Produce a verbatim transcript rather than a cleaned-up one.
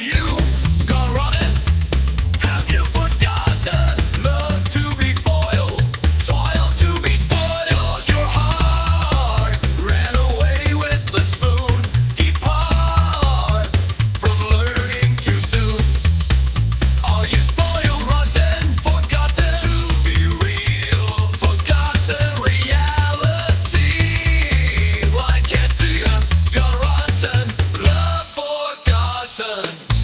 you gone rotten? Have you forgotten love to be foiled, toil to be spoiled? Your heart ran away with the spoon. Depart from learning too soon. Are you spoiled, rotten, forgotten to be real? Forgotten reality. Like can't see, gone rotten, love forgotten.